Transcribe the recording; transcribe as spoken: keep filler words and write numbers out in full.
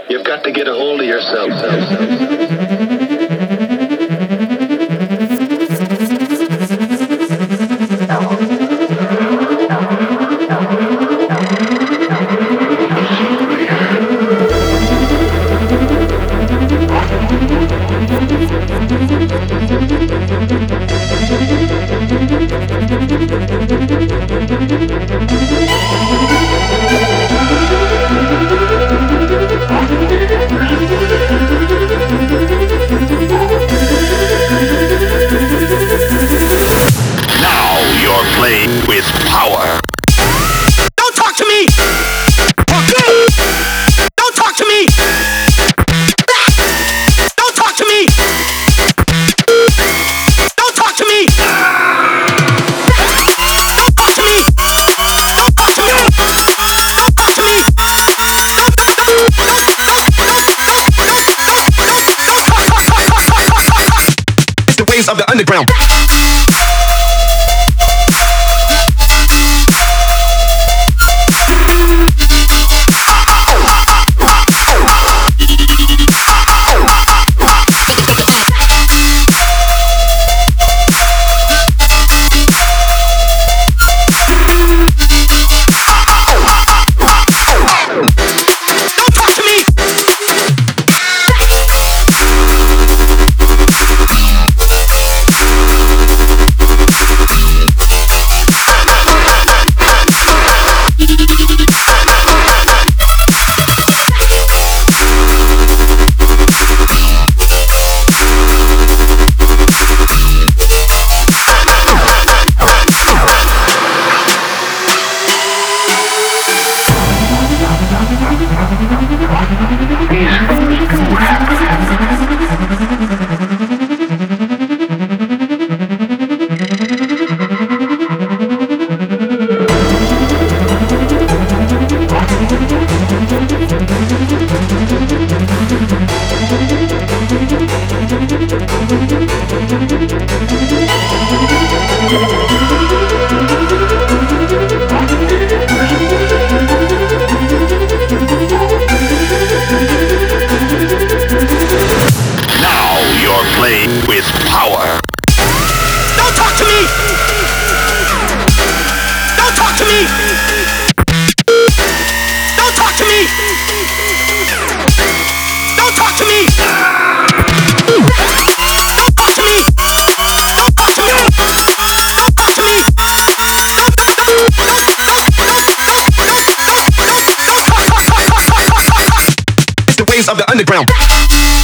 You've got to get a hold of yourself. With power. Don't talk to me! Don't talk to me! Don't talk to me! Don't talk to me! Don't talk to me! Don't talk to me! Don't talk to me! It's the waves of the underground. With power. Don't talk to me! Don't talk to me! Don't talk to me! Don't talk to me! Don't talk to me! Don't talk to me! Don't talk to me! It's the waves of the underground.